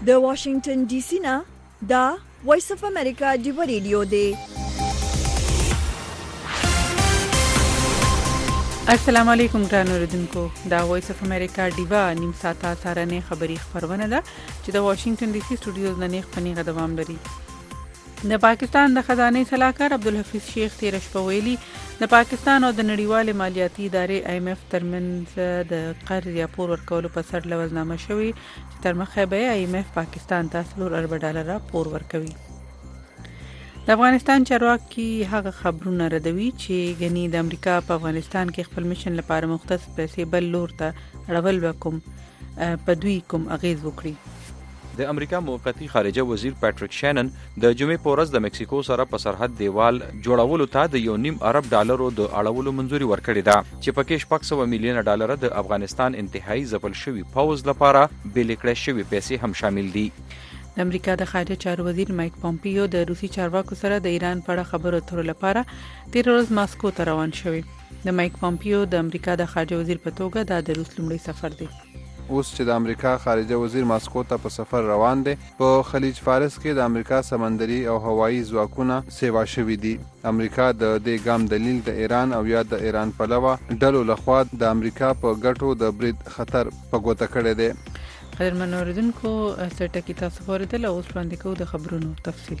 د واشنگټن ډي سي نه دا وایس اف امریکا ډیو ریډیو دی. السلام علیکم ګران اوریدونکو، دا وایس اف امریکا ډیوا نیم ساعته سارنه خبری خبرونه ده چې د واشنگټن ډي سي سټوډیوز نه خپنی غدوام لري. د پاکستان د خزانه سلاکار عبدالحفیظ شیخ تیر شپه ویلي د پاکستان او د نړیوال مالیاتي ادارې IMF ترمنځ د قرض یا پور ورکولو په سر لوزنامه شوی چې تر مخه به IMF پاکستان ته $4 ارب پور ورکوي. د افغانستان چارواکي هغه خبرونه ردوي چې غني د امریکا په افغانستان کې خپل میشن لپاره مختص پیسې بل لور ته اړول وکم په دوی کوم اغیز وکړي. د امریکا موقتی خارجه وزیر پیټریک شینن د جمعې په ورځ د مکسیکو سره په سرحد دیوال جوړولو ته د $1.5 ارب د اړولو منځوري ورکړې ده چې پکې $600 میلیون د افغانستان انتهایی ځپل شوی پوځ لپاره بېل کړې شوی پیسې هم شامل دي. د امریکا د خارجه چارو وزیر مایک پومپیو د روسي چارواکو سره د ایران په اړه خبرو اترو لپاره تیر ورځ ماسکو ته روان شوی. د مایک پومپیو د امریکا د خارجه وزیر په توګه دا د روس لومړی سفر دی. اوس چې د امریکا خارجه وزیر ماسکو ته په سفر روان دی، په خلیج فارس کې د امریکا سمندري او هوایي ځواکونه سیوا شوي دي. امریکا د دې ګام دلیل د ایران او یا د ایران پلوه ډلو لخوا د امریکا په ګټو د برید خطر په ګوته کړی دی. قدرمن اوریدونکو، سرټکی تاسو اوریدل، اوس وړاندې کوو د خبرونو تفصیل.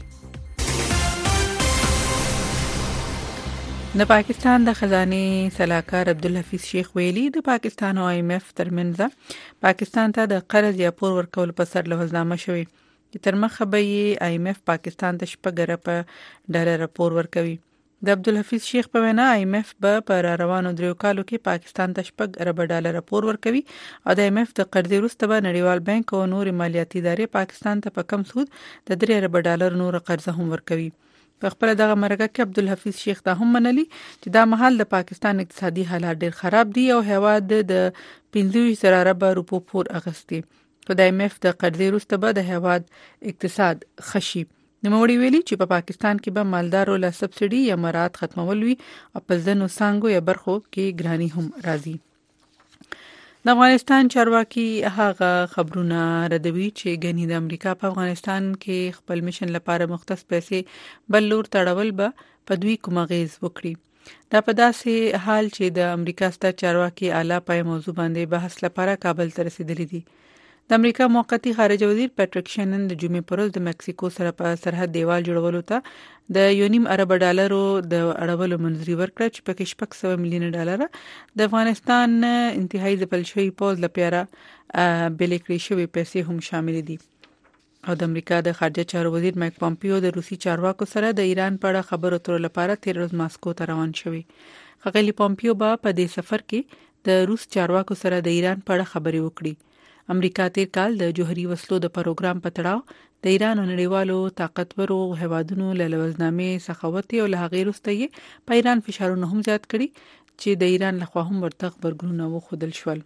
د پاکستان د خزانه سلاکار عبدالحفیظ شیخ ویلي د پاکستان او IMF ترمنځ پاکستان ته د قرض یا پور ورکول په سر لوزنامه شوی چې تر مخه به IMF پاکستان ته $4 ارب پور ورکوي. د عبدالحفیظ شیخ په وینا IMF به پر روانو 3 کالو کې پاکستان ته $4 ارب پور ورکوي او د IMF د قرضې وروسته به نړیوال بانک او نور مالیاتي ادارې پاکستان ته په کم سود د $3 ارب نور قرض هم ورکوي. په خپل دغه مرکه کې عبدالحفیظ شیخ ته هم منلي چې دا مهال د پاکستان اقتصادي حالات ډیر خراب دي او هیواد د $15 ارب پور اغستی. په د IMF د قرضې وروسته به د هیواد اقتصاد خشي. نوموړي ویلي چې په پاکستان کې به مالدارو له سبسډي یا مراعات ختمول وي او په ځینو څانګو یا برخو کې ګرانی هم راځي. د افغانستان چارواکي هغه خبرونه ردوي چې غني د امریکا په افغانستان کې خپل میشن لپاره مختص پیسې بل لور تړول به په دوی کوم اغیز وکړي. دا په داسې حال چې د امریکا ستر چارواکي اعلی پای موضوع باندې بحث لپاره کابل ته رسیدلي دي. د امریکا موقتی خارجه وزیر پیټریک شینن د جمعې پر ورځ د مکسیکو سره په سرحد دیوال جوړولو ته د $1.5 ارب د اړولو منځوري ورکړه چې پکې $600 میلیون د افغانستان انتهایی ځپل شوی پوځ لپاره بېل کړې شوی پیسې هم شامل دي. او د امریکا د خارجه چارو وزیر مایک پومپیو د روسي چارواکو سره د ایران په اړه خبرو اترو لپاره تیر ورځ ماسکو ته روان شوی. ښاغلي پومپیو به په دې سفر کې د روس چارواکو سره د ایران په اړه خبرې وکړي. امریکا تیر کال د جوهري وسلو د پروګرام په تړاو د ایران او نړیوالو طاقتورو هیوادونو له لوزنامې څخه وتی او له هغې وروسته یې په ایران فشارونه هم زیات کړي چې د ایران لخوا هم ورته خبرګونونه وښودل شول.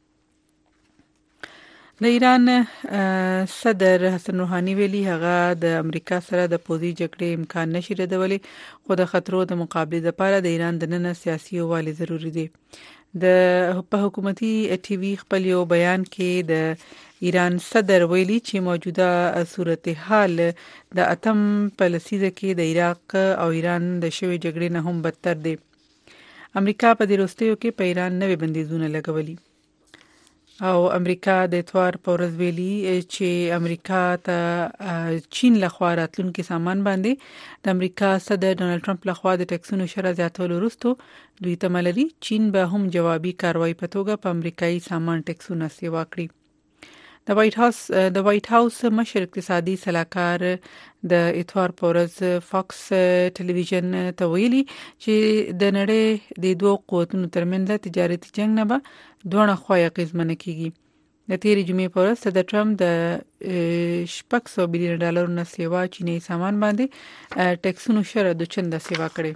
د ایران صدر حسن روحاني ویلي هغه د امریکا سره د پوځي جګړې امکان نشي ردولی، خو د خطرو د مقابلې لپاره د ایران دننه سیاسي یووالی ضروری دی. په حکومتي ټي وي خپل یو بیان کې د ایران صدر ویلي چې موجوده صورتحال د اتم په لسیزه کې د عراق او ایران د شوی جګړې نه هم بدتر دی. امریکا په دې وروستیو کې په ایران نوې بندیزونه لګولي او امریکا د اتوار په ورځ ویلي چې امریکا ته چین لخوا راتلونکي سامان باندې د امریکا صدر ډونالد ټرمپ لخوا د ټکسونو شرح زیاتولو وروسته دوی تمه لري چین به هم جوابي کاروایی په توګه په امریکایي سامان ټکسونه سیوا کړي. د وایټ هاوس مشر اقتصادي سلاکار د اتوار په ورځ فاکس ټلویزیون ته ویلي چې د نړۍ د دوه قوتونو ترمنځ تجارتي جنگ نه به دوه خوا اغیزمنه کیږي. د تیرې جمعې په ورځ صدر ټرمپ د $600 میلیون نه سیوا چینی سامان باندې ټکسونو شرح د چنده سیوا کړي.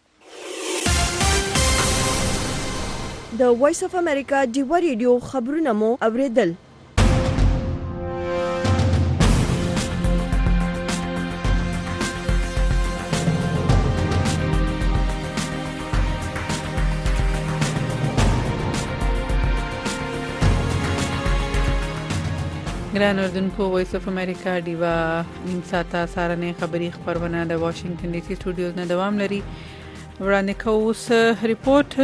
د وایس اف امریکا ډیو ریډیو خبرونه مو اوریدل. ګران اردوونکو وایس اف امریکا ډیوا نیم ساعته سارنې خبری خبرونه د واشنگټن ډي سي سټوډیوز نه دوام لري. وړاندې کوو ریپورت.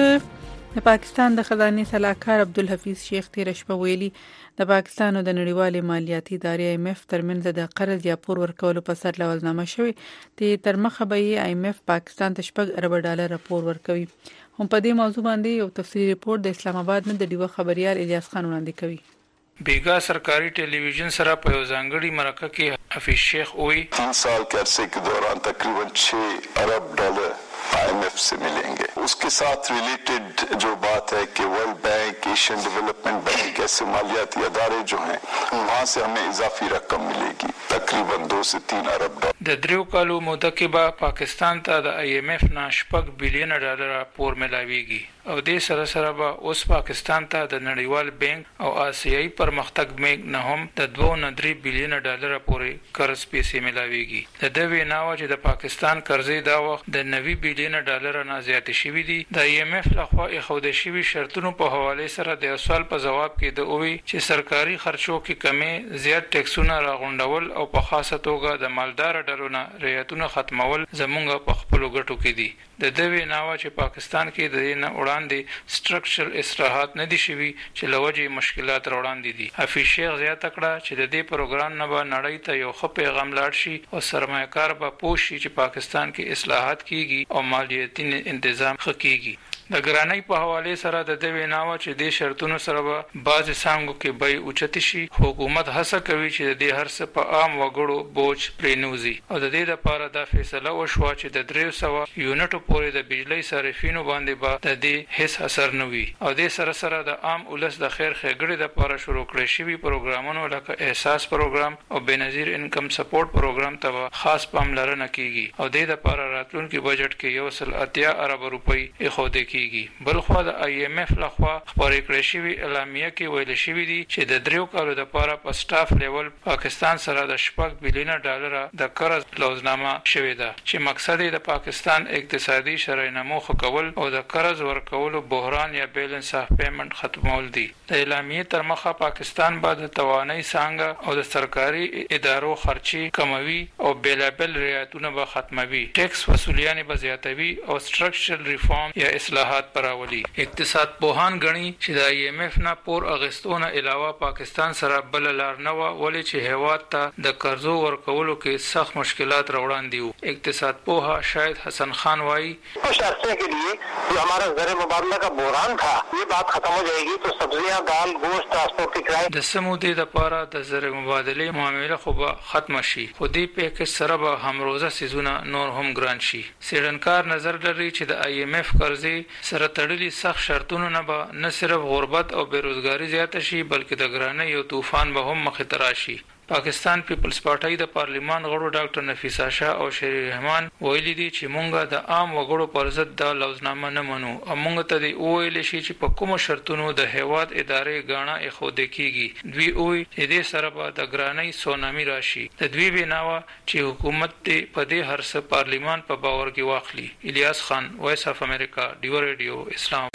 د پاکستان د خزانه سلاکار عبدالحفیظ شیخ تیر شپه ویلي د پاکستان او د نړیوال مالیاتي ادارې IMF ترمنځ د قرض یا پور ورکولو په سر لوزنامه شوی چې تر مخه به IMF پاکستان ته $6 ارب پور ورکوي. هم په دې موضوع باندې یو تفصیلی ریپورت د اسلام آباد نه د ډیوا خبريال الیاس خان وړاندې کوي. بیگا سرکاری ٹیلی ویژن سره په یو ځانګړي مرکه کې حفیظ شیخ وی 3 साल के अरसे के दौरान तकरीबन $6 अरब IMF से मिलेंगे. उसके साथ रिलेटेड जो बात है कि world bank, Asian development bank ऐसे मालियाती अदारे जो हैं वहाँ से हमें इजाफी रकम मिलेगी तकरीबन $2 से $3 अरब. د دریو کالو موده کې به پاکستان ته د IMF نه $6 بلین پور ملاويږي او د سره به اوس پاکستان ته د نړیوال بانک او آسیایي پرمختګ بانک نه هم د $2.3 بلین پورې قرض پیسې ملاويږي. د دوی ناوه چې د پاکستان قرضې دا وخت د $9 بلین نه زیات شوي دي. د IMF لخوا اخوده شوي شرطونو په حواله سره د سوال په جواب کې د اووي چې سرکاري خرچو کې کمی، زیات ټیکسونه راغونډول او په خاصه توګه د مالدار ډلونه ریاتونه ختمول زمونږ په خپل ګټو کې دي. د دوی ناوه چې پاکستان کې د نه وړاندې سټرکچرل اصلاحات نه دي شوي چې لوجه مشکلات وړاندې دي. حفیظ شیخ زیاته کړه چې د دې پروګرام نه به نړۍ ته یو ښه پیغام لاړ شي او سرمایه‌کار به پوه شي چې پاکستان کې اصلاحات کیږي او مالیاتي تنظیم ښه کیږي. د ګرانۍ په حواله سره د دوی ناوه چې د شرطونو سره به بعض څنګه کې به اوچت شي. حکومت هڅه کوي چې د هر څه په عام وګړو بوج پرېنوزي او د دې لپاره دا فیصله وشوه چې د 300 یونټو پورې د بجلی صارفینو باندې به د دې هیڅ اثر نه وي او د سره د عام ولس د خیر ښېګړې لپاره شروع کړی شوی پروګرامونو لکه احساس پروګرام او بنظیر انکم سپورټ پروګرام ته خاص پاملرنه کیږي او د دې لپاره راتلونکي بجټ کې $1.8 ارب اخوده کیږي. بلخو د IMF لخوا خبرې کړې شوی اعلامیه کې ویل شوی دی چې د 3 کالو لپاره په سټاف لیول پاکستان سره د $6 بلین د قرض لوزنامه شوی ده چې مقصد د پاکستان اقتصادي شرایط نمو کول او د قرض ورکولو بحران یا بیلنس اف پیمنٹ ختمول دي. د اعلامیه تر مخه پاکستان بعد توانای څنګه او د سرکاري ادارو خرچي کموي او بیلابل ریاتونه به ختموي، ټیکس وصولیان به زیاتوي او سټرکچرل ریفارم یا اصلاحات پراولي. اقتصاد پوهان غني چې د IMF نه پور اغستونه علاوه پاکستان سره بل لار نه و ولې چې هیواد ته د قرضو ورکولو کې سخت مشکلات روان دي. اقتصاد پوها شاید حسن خان وايي कुछ अरसे के लिए जो हमारा ज़र मुबादला का बहरान था ये बात खत्म हो जाएगी तो सब्जियां, दाल, गोश्त, ट्रांसपोर्ट की किराए د سمودې لپاره د زر مبادله معامله خو به ختم شي خو دې پیکج سره به همروزه سيزونه نور هم ګران شي. سیډنکار نظر لري چې د IMF قرضې سره تړلي سخت شرطونه نه صرف غربت او بیروزګاری زیاته شي بلکې د ګرانۍ یو طوفان به هم مخ ته راشي. پاکستان پیپلز پارټي د پارلیمان غړو ډاکټر نفیسه شاه او شری رحمان ویلي دي چې مونږه د عام وګړو پر ضد د لوزنامه نه منو او مونږ ته دی ویل شي چې په کوم شرطونو د هیواد ادارې غاڼه اخوده کیږي. دوی وی چې دې سره به د ګرانۍ سونامي راشي. د دوی بناوه چې حکومت ته په دې هر څه پارلیمان په باور کې واخلي. الیاس خان، وایس اف امریکا، ډیو ریډیو اسلام.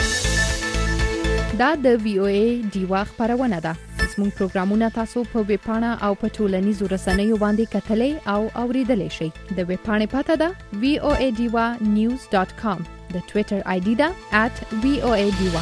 دا د VOA ډیوا خبرونه ده. زموږ پروګرامونه تاسو په ویب پاڼه او په ټولنیزو رسنیو باندې کتلای او اوریدلای شئ. د ویب پاڼې پته ده voadiwa.news.com. د ټوئیټر آی ډي ده @voadiwa.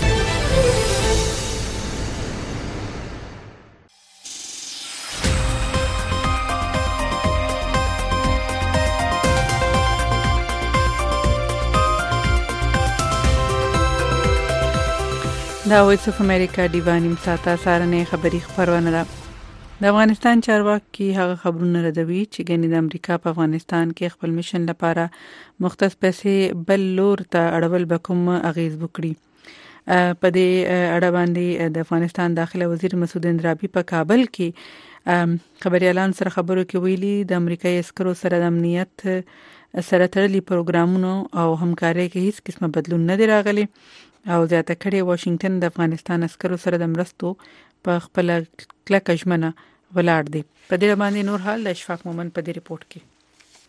دا وایس اف امریکا ډیوا نیم ساعته سارنې خبری خبرونه ده. د افغانستان چارواکي هغه خبرونه ردوي چې ګنې د امریکا په افغانستان کې خپل میشن لپاره مختص پیسې بل لور ته اړول به کوم اغیز وکړي. په دې اړه باندې د افغانستان داخله وزیر مسعود اندرابي په کابل کې خبريالان سره خبرو کې ویلي د امریکایي عسکرو سره د امنیت سره تړلي پروګرامونو او همکارۍ کې هیڅ قسمه بدلون نه دی راغلی او زیاته کړي واشنگټن د افغانستان عسکرو سره د مرستو په خپل کلکه ژمنه ولاړ دی. په دې باندې نور حال د اشفاق مومن په دې ریپورت کې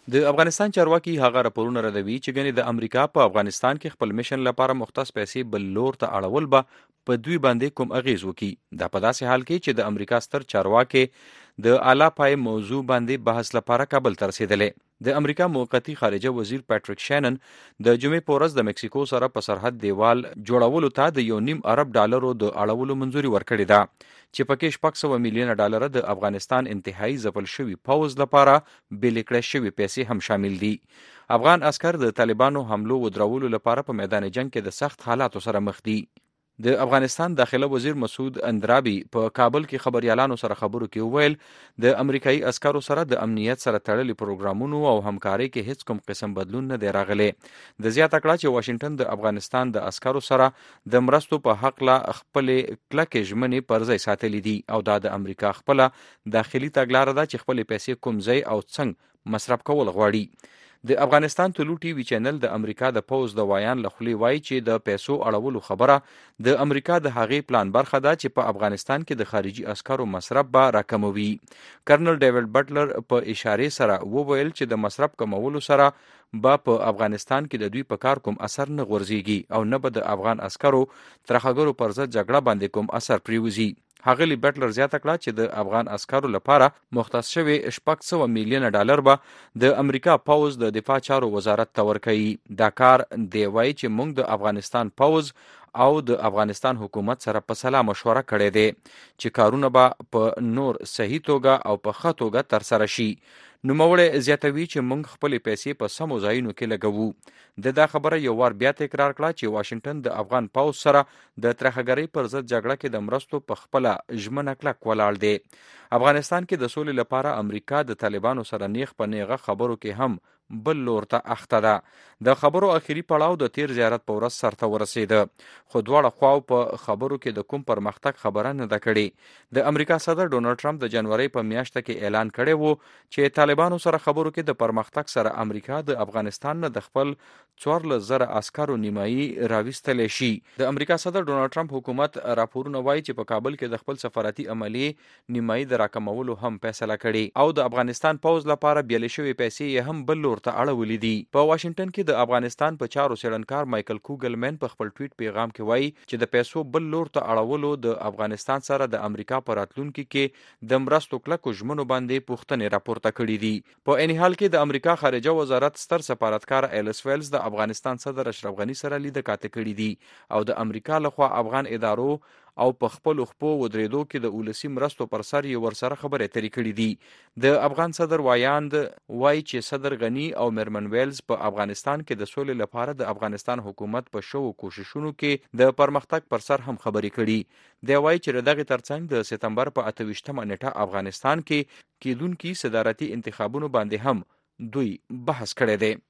د افغانستان چارواکي هغه راپورونه ردوي چې ګنې د امریکا په افغانستان کې خپل میشن لپاره مختص پیسې بل لور ته اړول به په دوی باندې کوم اغیز وکي. دا په داسې حال کې چې د امریکا ستر چارواکي د اعلی پای موضوع باندې بحث لپاره کابل ته رسیدلې. د امریکا موقتی خارجه وزیر پیټریک شینن د جمعې په ورځ د مکسیکو سره په سرحد دیوال جوړولو ته د $1.5 ارب د اړولو منځوري ورکړې ده چې پکې $600 میلیونه د افغانستان انتهایی ځپل شوي پوځ لپاره بېلې کړې شوي پیسې هم شامل دي. افغان عسکر د طالبانو حملو ودرولو لپاره په میدان جنگ کې د سخت حالاتو سره مخ دي. د افغانستان داخله وزیر مسعود اندرابي په کابل کې خبريالانو سره خبرو کې وویل د امریکایي عسکرو سره د امنیت سره تړلي پروګرامونو او همکارۍ کې هیڅ کوم قسم بدلون نه دی راغلی. د زیاته کړه چې واشنگټن د افغانستان د عسکرو سره د مرستو په حق لا خپل کلکې ژمنې پر ځای ساتلې دي او دا د امریکا خپل داخلي تګلاره ده چې خپل پیسې کوم ځای او څنګه مصرف کول غواړي. د افغانستان ټلو ټي وي چینل د امریکا د پوز د وایان لخلي وای چې د پیسو اړولو خبره د امریکا د هغې پلان برخه ده چې په افغانستان کې د خارجي عسکرو مصرف به راکموي. کرنل ډیوډ بټلر په اشاره سره وویل چې د مصرف کمولو سره به په افغانستان کې د دوی په کار کوم اثر نه غورځيږي او نه به د افغان عسکرو ترخګرو پر ضد جګړه باندې کوم اثر پریوزي. هغلی بټلر زیاته کړه چې د افغان عسکرو لپاره مختص شوی $600 میلیونه به د امریکا پوز د دفاع چارو وزارت ته ورکوي. دا کار دی وایي چې موږ د افغانستان پوز او د افغانستان حکومت سره په سلا مشوره کړې ده چې کارونه به په نور صحیح توګه او په ښه توګه ترسره شي. نوموړی زیاتوي چې موږ خپل پیسې په سمو ځایونو کې لګوو. دا خبره یو وار بیا تکرار کړه چې واشنگټن د افغان پوز سره د ترهګرۍ پر ضد جګړه کې د مرستو په خپل ژمنه کلک ولاړ دی. افغانستان کې د سولې لپاره امریکا د طالبانو سره نیغ په نیغه خبرو کې هم بل لور ته اخته ده. د خبرو اخیری پړاو د تیر زیارت په ورځ سرته ورسېده خو دواړه خواو په خبرو کې د کوم پرمختګ خبره نه ده کړې. د امریکا صدر ډونالد ټرمپ د جنوري په میاشت کې اعلان کړی وو چې طالبانو سره خبرو کې د پرمختګ سره امریکا د افغانستان نه د خپل 14,000 عسکرو نیمایي راوستلی شي. د امریکا صدر ډونالد ټرمپ حکومت راپورونه وایي چې په کابل کې د خپل سفارتي عملیې نیمایي د راکمولو هم فیصله کړې او د افغانستان پوز لپاره بیلې شوې پیسې یې هم بل لور ته اړولې دي. په واشنگټن کې د افغانستان په چارو څېړنکار مایکل کوګلمن په خپل ټویټ پیغام کې وایي چې د پیسو بل لور ته اړولو د افغانستان سره د امریکا په راتلونکي کې د مرستو کلکو ژمنو باندې پوښتنې راپورته کړي دي. په عین حال کې د امریکا خارجه وزارت ستر سفارتکار ایلس ویلز د افغانستان صدر اشرف غنی سره لیده کاته کړي دي او د امریکا لخوا افغان ادارو او په خپل خپو ودریدو کې د اولسي مرستو پر سر یې ورسره خبرې اترې کړې دي. د افغان صدر وایاند وایي چې صدر غنی او میرمن ویلز په افغانستان کې د سولې لپاره د افغانستان حکومت په شوو کوششونو کې د پرمختګ پر سر هم خبرې کړي. دی وایي چې دغه ترڅنګ د سپتمبر په 28مه نیټه افغانستان کې کېدونکي صدارتي انتخابونو باندې هم دوی بحث کړی دی.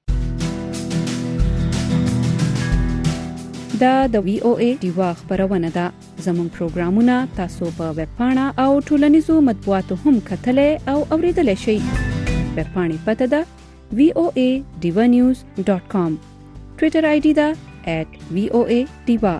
دا د وی او ای دیوا خبرونه ده. زموږ پروګرامونه تاسو په ویب پاڼه او ټولنیزو مطبوعاتو هم کتلای او اوریدلای شئ. ویب پاڼې پته ده voanews.com. ټویټر آی ډي ده @voadiva.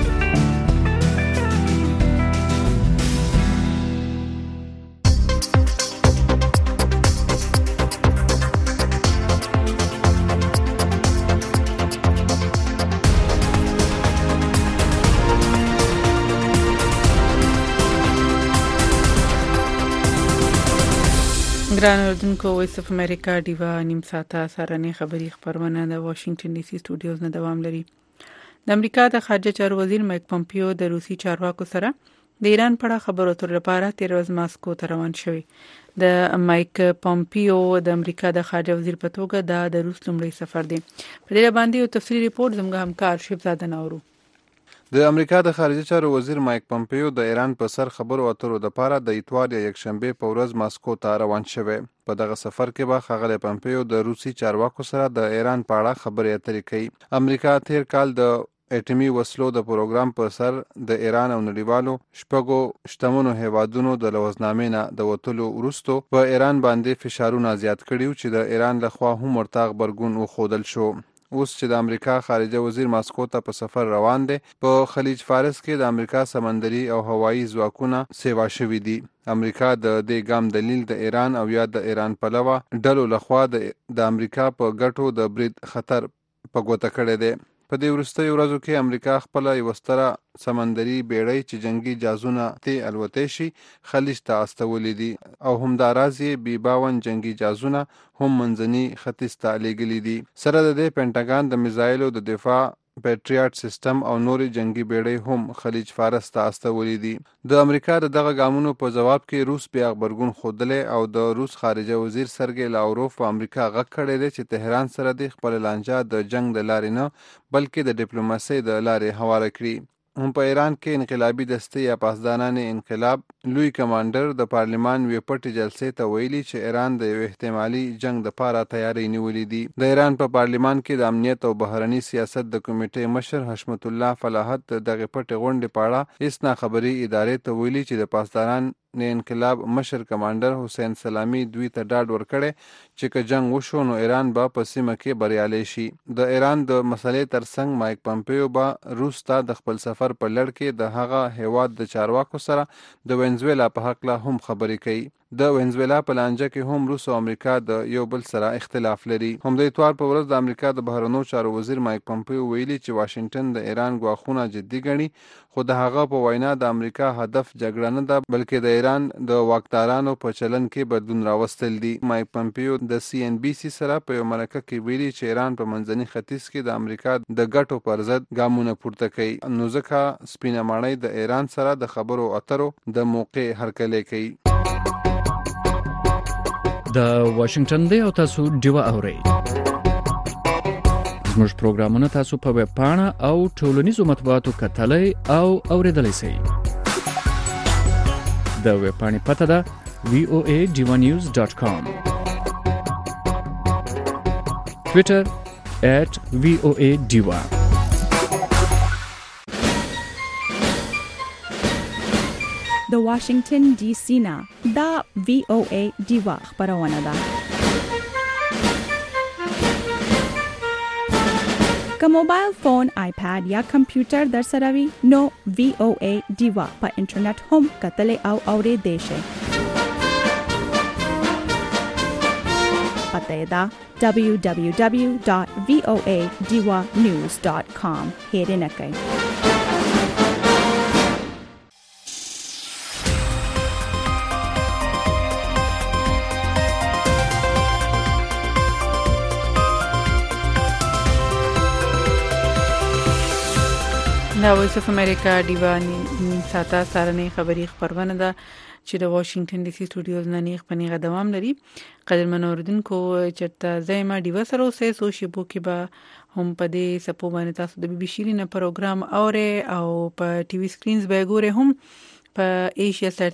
ګران اوردونکو وایس اف امریکا دیوا نیم ساعته سارنې خبری خبرونه د واشنگټن ډي سي سټوډیوز نه دوام لري. د امریکا د خارجه چارو وزیر مایک پومپیو د روسي چارواکو سره د ایران په اړه خبرو اترو لپاره تیر ورځ ماسکو ته روان شوی. د مایک پومپیو د امریکا د خارجه وزیر په توګه د روس لومړی سفر دی. په دې باندې یو تفصیلي ریپورت زموږ همکار شیبزاده نورو. د امریکا د خارجه چارو وزیر مایک پومپیو د ایران په سر خبرو اترو لپاره د اتوار یا یکشنبه په ورځ ماسکو ته روان شوی. په دغه سفر کې به ښاغلی پومپیو د روسي چارواکو سره د ایران په اړه خبرې اترې کوي. امریکا تیر کال د اټومي وسلو د پروګرام په سر د ایران او نړیوالو شپږو شتمنو هیوادونو د لوزنامې نه د وتلو وروسته په ایران باندې فشارونه زیات کړي چې د ایران لخوا هم ورته غبرګون وښودل شو. اوس چې د امریکا خارجه وزیر ماسکو ته په سفر روان دی. په خلیج فارس کې د امریکا سمندري او هوایي ځواکونه سیوا شوي دي. امریکا د دې ګام دلیل د ایران او یا د ایران پلوه ډلو لخوا د امریکا په ګټو د برید خطر په ګوته کړی دی. په دې وروستیو ورځو کې امریکا خپله یوه ستره سمندري بیړۍ چې جنگي جازونه ترې الوتی شي خلیج ته استولي دي او همداراز یې بي باون جنگي جازونه هم منځني ختیځ ته لیږلي دي. سره د دې پینټاګان د میزایلو د دفاع پیټریاټ سیستم او نوري جنگي بیړۍ هم خلیج فارس ته استولي دي. د امریکا د دغه ګامونو په جواب کې روس بیا غبرګون ښودلی او د روس خارجه وزیر سرګی لاوروف په امریکا غږ کړی دی چې تهران سره د خپل لانجه د جنگ د لارې نه بلکې د ډیپلوماسۍ د لارې هواره کړي. هم په ایران کې انقلابي دستې یا پاسدانان انقلاب لوی کمانډر د پارلمان یوې پټې جلسې ته ویلي چې ایران د یو احتمالي جنگ دپاره تیاری نیولې دي. د ایران په پارلمان کې د امنیت او بهرني سیاست د کمیټې مشر حشمت الله فلاحت دغه پټې غونډې په اړه هیڅ ناخبري ادارې ته ویلي چې د پاسداران انقلاب مشر کمانډر حسین سلامی دوی ته ډاډ ورکړی چې که جنگ وشو نو ایران به په سیمه کې بریالی شي. د ایران د مسلې ترڅنګ مایک پمپیو به روس ته د خپل سفر په لړ کې د هغه هیواد د چارواکو سره د وینزویلا په هکله هم خبرې کوي. د وینزویلا په لانجه کې هم روس او امریکا د یو بل سره اختلاف لري. همدې اتوار په ورځ د امریکا د بهرنیو چارو وزیر مایک پمپیو ویلي چې واشنگټن د ایران ګواښونه جدي ګڼي خو د هغه په وینا د امریکا هدف جګړه نه ده بلکې د ایران د واکدارانو په چلن کې بدلون راوستل دي. مایک پمپیو د CNBC سره په یو مرکه کې ویلي چې ایران په منځني ختیځ کې د امریکا د ګټو پر ضد ګامونه پورته کوي نو ځکه سپینه ماڼۍ د ایران سره د خبرو اترو د موقع هرکلی کوي. د واشنگټن دی او تاسو ډیوه اورئ. زموږ پروګرامونه تاسو په ویب پاڼه او ټولنیزو مطبوعاتو کتلای او اوریدلای شئ. د ویب پاڼې پته ده voadivanews.com. Twitter @voadiva. د واشنگټن ډي سي نه دا VOA ډیوا خبرونه ده. که موبایل فون، آیپاد یا کمپیوټر در سره وي نو VOA ډیوا په انټرنیټ هم کتلی او اوریدلی شئ. پته یې ده www.voadivanews.com. هیرې نه کوئ. دا وایس اف امریکا ډیوا نیم ساعته سارنې خبری خبرونه ده چې د واشنگټن ډي سي سټوډیوز نه نیغ پنیغه دوام لري. قدرمن اوردونکو چرته زایما ډیوا سره اوسې سوشیبو کې به هم په دې سپو باندې تاسو د BBC نه پروګرام اوري او په ټي وي سکرینز به ګوري هم په ایشیا سر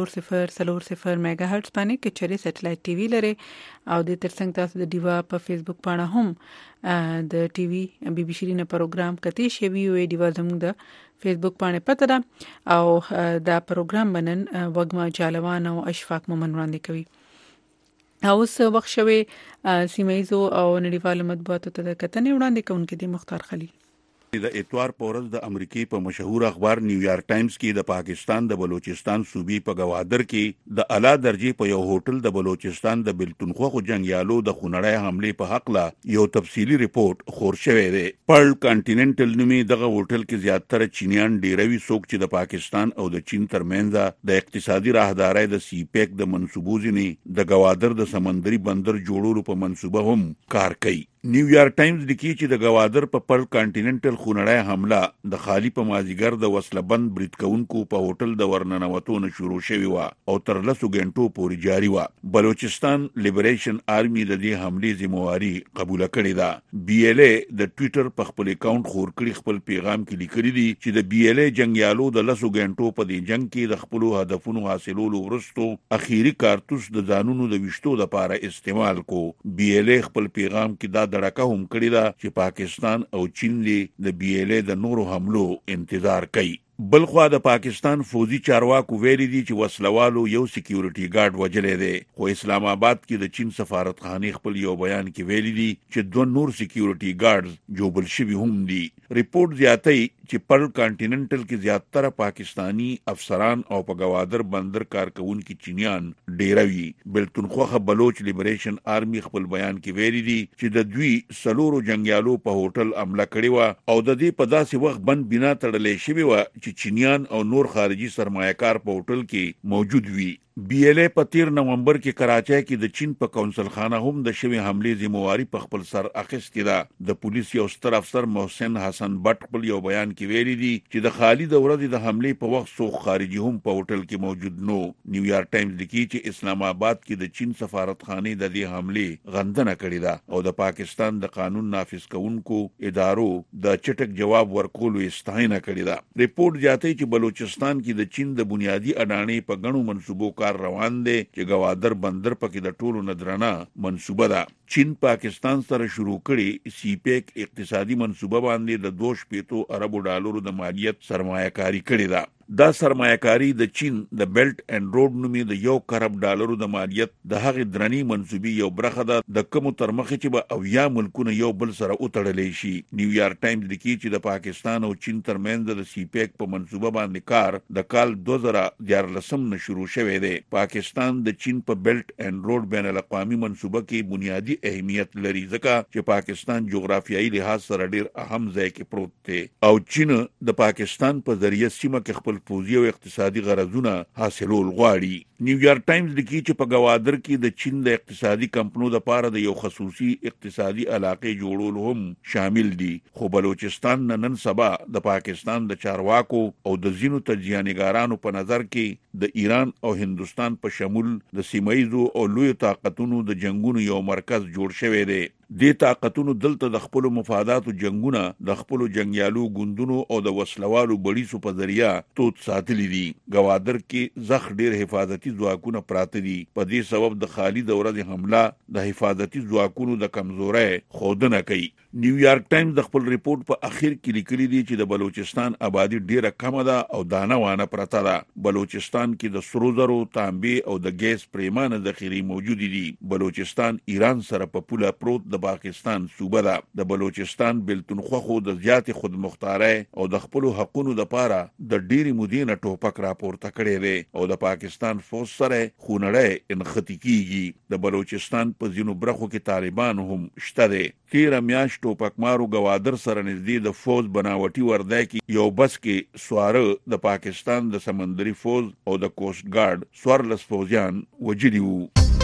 300 میگا هرتز باندې کې چره سټلایټ ټي وي لري او د ترڅنګ تاسو د ډیوا په فیسبوک باندې هم د ټي وي BBC نه پروګرام کته شی وی ډیوا زموږ د فیسبوک باندې پته ده او دا پروګرام بنن وګما جالوان او اشفاق مومن وړاندې کوي. اوس وخت شوي سیمایزو او نړیوال مطبوعاتو ته کتنې وړاندې کوونکې د مختار خلیل. د اتوار په ورځ د امریکای په مشهور اخبار نیویارک ټایمز کې د پاکستان د بلوچستان صوبې په گوادر کې د اعلی درجه په یو هوټل د بلوچستان د بلتونخوا جنگیالو د خونړۍ حمله په حق لا یو تفصیلی ریپورت خور شوی دی. پرل کانټیننټل نومي دغه هوټل کې زیاتره چینیان ډیروي څوک چې د پاکستان او د چین ترمنځ د اقتصادي راهدارۍ د CPEC د منسوبو ځنی د گوادر د سمندري بندر جوړولو په منسوبه هم کار کوي. نیویارک ټایمز لیکي چې د گوادر په پرل کانټیننټل خونړۍ حمله د خالی په مازیګر د وسلبند برید کوونکو په هوټل د ورننوتو نه شروع شوی و او تر 10 غنټو پورې جاری و. بلوچستان لیبریشن آرمي د دې حملې ذمہواری قبول کړې ده. BLA د ټوئیټر په خپل اکاونټ خور کړی خپل پیغام کې لیکلي دي چې د BLA جنگیالو د 10 غنټو په دې جنگ کې د خپل هدفونو حاصلولو وروسته اخیری کارتوس د ځانونو د وشتو لپاره استعمال کو. BLA خپل پیغام کې دا دړکه هم کړی ده چې پاکستان او چین د BLA د نورو حملو انتظار کوي. بلخوا د پاکستان فوزي چارواکو ویلي دي چې وسلوالو یو سکیورټي ګارد وجلې دی، خو اسلام آباد کې د چین سفارتخانه خپل یو بیان کې ویلي دي چې 2 نور سکیورټي ګارډز جوړل شوي هم دي. ریپورت زیاتوي چې پرل کانټیننټل کې زیاتره پاکستانی افسران او په گوادر بندر کارکونکو چینیان ډیروي. بلتونخوا بلوچ لیبریشن آرمی خپل بیان کې ویلي دي چې د دوی سلورو جنگیالو په هوټل حمله کړې و او د دې په داسې وخت بند بنا تړلې شوی و چې چینیان او نور خارجي سرمایه‌کار په هوټل کې موجود وي. BLA په 13 نومبر کې کراچۍ کې د چین په کونسل خانه هم د شوی حمله ذمہواری په خپل سر اخیستې ده. د پولیس یو ستر افسر محسن حسن بټ خپل یو بیان کې ویلي دي چې د خالی د ورځې د حمله په وخت څو خارجي هم په هوټل کې موجود نو. نیویارک ټایمز لیکي چې اسلام آباد کې د چین سفارتخانه د دې حمله غندنه کړې ده او د پاکستان د قانون نافذ کوونکو ادارو د چټک جواب ورکولو استاینه کړې ده. ریپورت زیاتوي چې بلوچستان کې د چین د بنیادی اډانې په غنو منصوبو روان دي چې گوادر بندر پکې د ټولو نظرانه منصوبه ده. چین پاکستان سره شروع کړي سی پیک اقتصادي منصوبه باندې د 2.5 اربو ډالرو د مالیت سرمایه‌کاری کړې ده. دا سرمایه‌کاری د چین د بیلټ اینڈ روډ نومي د 1 کروڑ ډالرو د مالیت د هغې درنی منصوبې یو برخه ده د کوم تر مخه چې به اویا ملکونه یو بل سره وتړلې شي. نیویارک ټایمز لیکي چې د پاکستان او چین ترمنځ د سی پیک په منصوبه باندې کار د کال 2014 نه شروع شوی دی. پاکستان د چین په بیلټ اینڈ روډ بین الاقوامي منصوبه کې بنیادی اهمیت لري ځکه چې پاکستان جغرافیایي لحاظ سره ډیر اهم ځای کې پروت دی او چین د پاکستان په ذریعہ سیمه کې خپل پوځي او اقتصادي غرضونه حاصلول غواړي. نیویارک ټایمز لیکي چې په گوادر کې د چین د اقتصادي کمپنیو لپاره د یو خصوصي اقتصادي علاقې جوړول هم شامل دي. خو بلوچستان نن سبا د پاکستان د چارواکو او د ځینو تجزیه‌نګارانو په نظر کې د ایران او هندستان په شمول د سیمایي او لوی طاقتونو د جنگونو یو مرکز جوړ شوی دی. دې طاقتونو دلته د خپل مفاداتو جنگونه د خپل جنگیالو ګوندونو او د وسلوالو بړیسو په ذریعہ توت ساتلی دي. گوادر کې زخ ډیر حفاظتي ځواکونه پراته دي. په دې سبب د خالی د ورځې حمله د حفاظتي ځواکونو د کمزورۍ خودنه کوي. نیویارک ټایمز د خپل ریپورت په اخر کې لیکلي دي چې د بلوچستان آبادی ډیره کمه ده او دانه وانه پرته ده. بلوچستان کې د سرو زرو، تانبې او د ګیس پریمانه ذخیرې موجود دي. بلوچستان ایران سره په پوله پروت د پاکستان صوبه ده. د بلوچستان بلتونخوا خو د زیات خودمختارۍ او د خپل حقونو لپاره د ډیری مودینه ټوپک راپورته کړی دی او د پاکستان فوج سره خونړی انختی کیږي. د بلوچستان په ځینو برخو کې طالبان هم شته دي. 13 میاشت ټوپکمارو گوادر سره نږدې د فوج بناوټي ورده کې یو بس کې سواره د پاکستان د سمندري فوج او د کوست ګارد 14 فوجیان وجلي وو.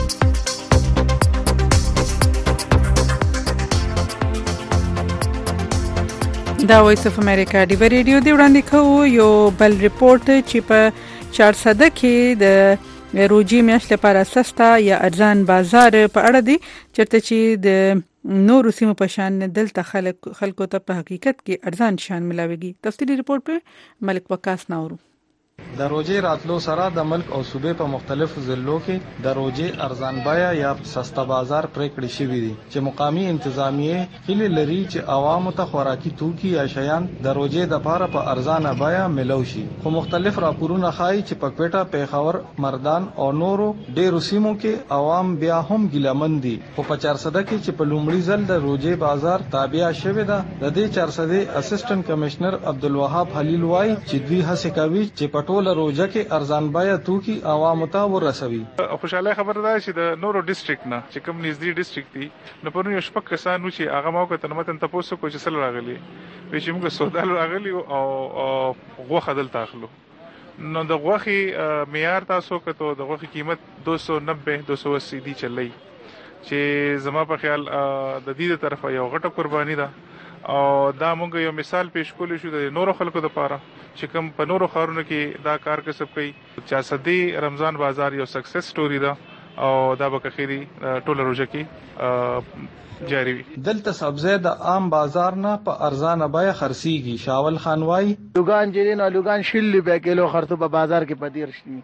دا وایس اف امریکا دی ریډیو دی وړاندې کوو یو بل ریپورت چې په 400 کې د روجي میاشت لپاره سستا یا ارزان بازار په اړه دی چرته چې د نورو سیمو په شان دلته خلکو ته په حقیقت کې ارزان شان ملاويږي. تفصیلی ریپورت په ملک وقاص ناورو. د روجې راتلو سره د ملک او صوبې په مختلفو ضلعو کې د روجې ارزان بیه یا سستا بازار پریکړې شوې دي چې مقامی انتظامیه هیله لري چې عوامو ته خوراکي توکي یا شیان د روجې د لپاره په ارزانه بیه ملو شي. خو مختلف راپورونه ښایي چې په کوټه، پیښور، مردان او نورو ډېرو سیمو کې عوام بیا هم ګیلمن دي. خو په 400 کې چې په لومړي ځل د روجې بازار تابع شوی ده، د دې 400 اسسټنټ کمشنر عبدالوهاب خلیل وایي چې دوی هڅه کوي چې ټول روزه کې ارزان بیه توکي عوامو ته ورسوي. خوشاله خبره ده چې د نورو ډیسټریکټ نه چې کوم نږدې ډیسټریکټ دي نو په نو شپږ کسانو چې هغه موقع ته متن تاسو کو چې سره راغلي وي چې موږ سودال راغلي او غوخه دلته اخلو. نو د غوخي معیار تاسو کته د غوخي قیمت 290-280 دی چلای چې زما په خیال د دې طرفه یو غټه قرباني ده او دا موږ یو مثال پیش کولو شو د نورو خلکو لپاره چې کوم په نورو خارونو کې دا کار کسب کوي. 400 رمضان بازار یو سکسس سټوري ده او دا به کخيري ټوله روزه کې جاری وي. دلته سبزی د عام بازار نه په ارزانه بیه خرڅيږي. شاول خانوای لوګان چې نه لوګان شل به کیلو خرڅو په بازار کې پدیر شي.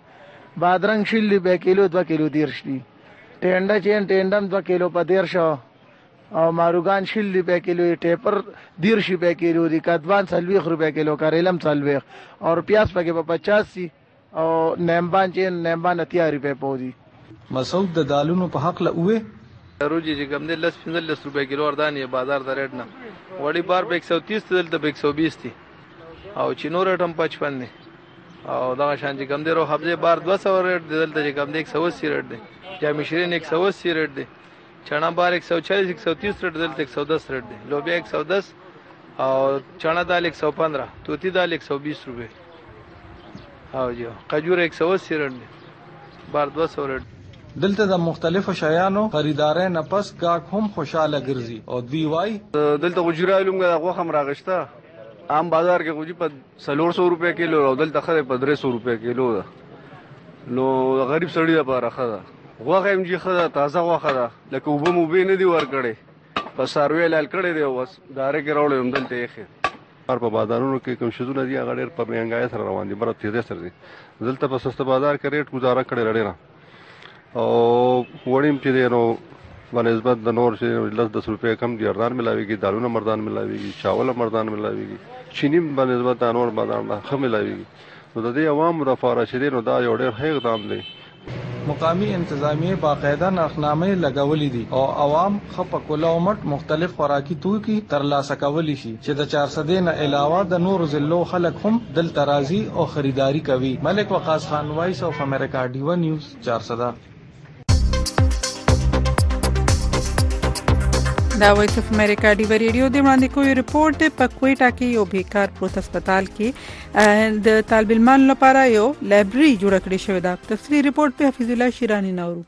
بادرنګ شل به کیلو 2 کیلو دیر شي. ټینډا چې ټینډم 2 کیلو پدیر شو. او ماروګان 60 روپے کیلو، ټیپر 30 روپے کیلو دی، کدوان 40 روپے کیلو، کریلم 40 اور پیاز پکې په 50 سي او نیمبان چې نیمبان 30 روپے پودي. مسعود د دالونو په حق له وې روجي چې کم دي 15 روپے کیلو ارداني بازار د ریټ نه وړي بار 130 دلته 120 دي او چینو ریټ هم 55 دي او دا شان چې کم دي رو حبزه بار 200 ریټ دلته چې کم دي 180 ریټ دي، جامع شیرین 180 ریټ دي، چنا بار 140 130 ریټ دلته 110 ریټ دي، لوبیا 110 او چنا دال 115، توتی دال 120 روپے او جو قجور 180 ریټ دي، بار 200 ریټ. دلته د مختلفو شیانو خریدارۍ نه پس گاهک هم خوشاله ګرځي او دوی وای دلته غوجرا لومګه غوخه هم راغشته، عام بازار کې غوجي په 400 روپے کیلو او دلته خره په 300 روپے کیلو ده. نو غریب سړی لپاره خره غوخه هم جي خره تازه غوخه ده، لکه وبم وبې نه دی ور کړي په سروي لال کړي دی وس دارې کې راوړې هم دلته یې په بازارونو کې کوم شذونه دي هغه ډېر په مهنګای سره روان دي، بره تیزه سره دي. دلته په سسته بازار کې ریټ گزاره کړي لړې نه او وړیم چې دی نو بنسبت د نور چې 10 روپے کم دي، اردان ملاويږي، دالونه مردان ملاويږي، چاول مردان ملاويږي، چینی بنسبت د نور بازار نه خم ملاويږي. نو د دې عوامو لپاره چې دی نو دا یو ډېر ښه اقدام دی. مقامی انتظامیه باقاعده نرخنامې لګولې دي او عوام خپ کوله مټ مختلف خوراکي توکي ترلاسه کولی شي چې د 400 نه علاوه د نور ضلعو خلک هم دل ترازی او خریداري کوي. ملک وقاص خان، وایس اف امریکا، ډیو نیوز 400. دا وایس اف امریکا ډیو ریډیو د وړاندې کوي ریپورت په کوټا کې یو بیکار پروت هسپتال کې د طالب علمانو لپاره یو لایبرری جوړ کړی شوی دا. تفصیلی ریپورت په حفیظ الله شیرانی نورو.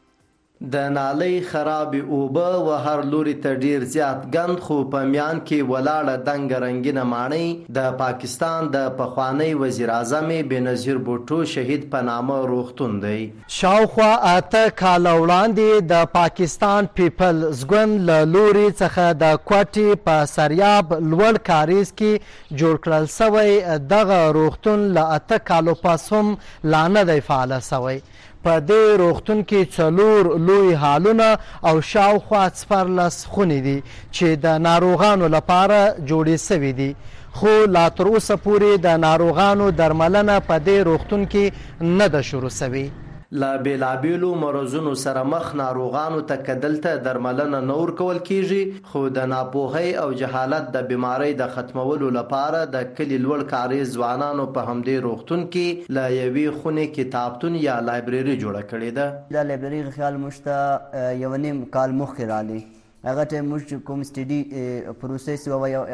د نالۍ خراب اوبه و هر لوري ته ډیر زیات ګند، خو په میان کې ولاړه دنګ رنگینه ماڼۍ د پاکستان د پخوانی وزیر اعظم بېنظیر بوټو شهید په نامه روغتون دی. شاوخوا 8 کاله وړاندې د پاکستان پیپلز ګوند له لوري څخه د کوټې په سریاب لوړ کاریز کې جوړ کړل سوی دغه روغتون له 8 کالو پس هم لا نه دی فعاله سوی. په دې روغتون کې 4 لوی هالونه او شاوخوا 14 خونې دي چې د ناروغانو لپاره جوړې سوي دي، خو لا تر اوسه پورې د ناروغانو درملنه په دې روغتون کې نه ده شروع سوي. له بېلابېلو مرضونو سره مخ ناروغانو ته که دلته درملنه نه ورکول کیږي، خو د ناپوهۍ او جهالت د بیمارۍ د ختمولو لپاره د کلي لوړ کاریز ځوانانو په همدې روغتون کې له یوې خونې کتابتون یا لایبرري جوړه کړې ده. دا لایبرري خیال موږ ته 1.5 کال مخکې رالی، هغه ټایم موږ کوم سټډي پروسس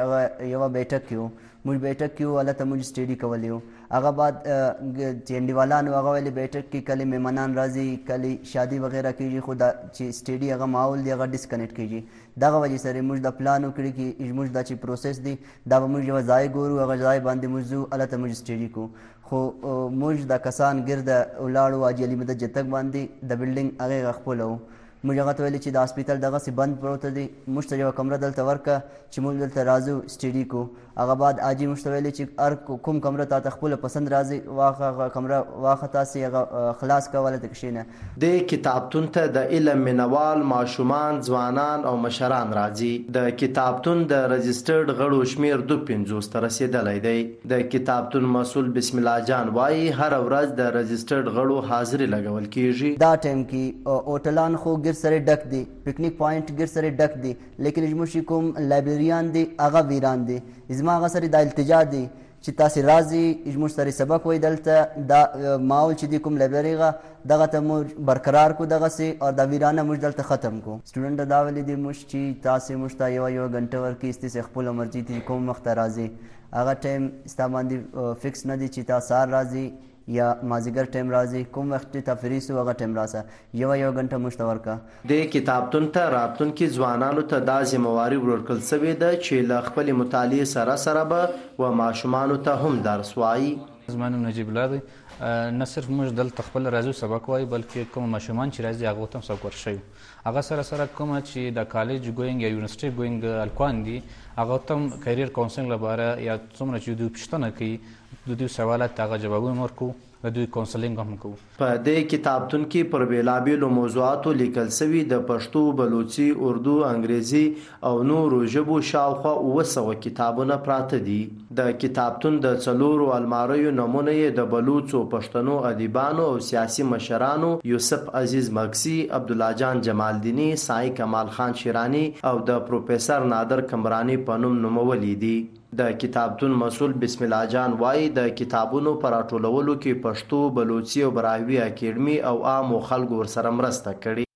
یوه بیټک کې وو، موږ بیټک کې وو، هلته موږ سټډي کولی وو. هغه بعد چې انډیوالانو هغه ویلې بیټک کې کله مهمانان راځي، کله شادي وغیره کېږي، خو دا چې سټډي هغه ماحول دی هغه ډسکنیکټ کېږي. دغه وجې سره موږ دا پلان وکړي چې موږ دا چې پروسس دی دا به موږ یوه ځای ګورو، هغه ځای باندې موږ ځو، هلته موږ سټډي کوو. خو موږ دا کسان ګرده ولاړو حاجي علي مدد جتک باندې د بلډینګ هغې خپله وو. موږ هغه ته ویلې چې د هاسپیټل دغسې بند پروته دی، موږ ته یوه کمره دلته ورکړه چې موږ دلته راځو سټډي کوو. هغه بعد حاجي موږ ته ویلې چې هر کوم کمره تا ته خپله پسند راځي واخه، هغه کمره واخه، تاسې هغه خلاص کوه، هلته کښېنه. دې کتابتون ته د علم مینوال ماشومان، ځوانان او مشران راځي. د کتابتون د رجسټرډ غړو شمیر 250 ته رسېدلی دی. د کتابتون مسؤل بسم الله جان وایي هره ورځ د رجسټرډ غړو حاضري لګول کیږي. دا ټایم کې هوټلان خو ګیر سره ډک دي، پکنیک پوینټ ګیر سره ډک دي، لیکن زموږ کوم لایبرریان دي هغه ویران دي. زما هغه سره دا التجا دی چې تاسې راځئ زموږ سره سبق وایي دلته، دا ماحول چې دی کوم لایبرري هغه دغه ته موږ برقرار کړو دغسې، او دا ویرانه موږ دلته ختم کړو. سټوډنټ دا ویلي دي موږ چې تاسې موږ ته یوه غنټه ورکړئ، ستاسې خپله مرضي دي کوم وخت ته راځئ. هغه ټایم ستا باندې فکس نه دی چې تا سهار راځئ یا مازیګر ټایم راځي، کوم وخت ته فری سو هغه ټایم راسه، یوه غنټه موږ ته ورکړه. د کتابتون ته راتلونکي ځوانانو ته دا ذمهواري ورکړل سوې ده چې له خپلې مطالعې سره سره به و ماشومانو ته هم درس وایي. زما نوم نجیب الله دی. نه صرف موږ دلته خپل راځو سبق وایو، بلکې کوم ماشومان چې راځي هغو ته هم سبق ورښیو. هغه سره سره کومه چې د کالج ګوینګ یا یونیورسټي ګوینګ هلکان دي هغو ته هم کیریر کاونسلینګ لپاره یا څومره چې دوی پوښتنه کوي د دوی سوالات هغه جوابونه ورکوو. د دوی کونسلینګ هم کوو. په دې کتابتون کې پر بیلابیلو موضوعاتو لیکل شوي د پښتو، بلوچي، اردو، انګریزي او نورو ژبو شاوخوا 900 کتابونه پراته دي. د کتابتون د 4 الماریو نمونه یې د بلوچو، پښتنو ادیبانو او سیاسي مشرانو یوسف عزیز مکسی، عبدالله جان جمالدینی، سای کمال خان شیرانی او د پروفیسر نادر کمرانی په نوم نومولي دي. د کتابتون مسؤل بسم الله جان وایي د کتابونو پر راټولولو کې پښتو، بلوچي او براهوي اکیډمي او عامو خلکو ورسره مرسته کړې.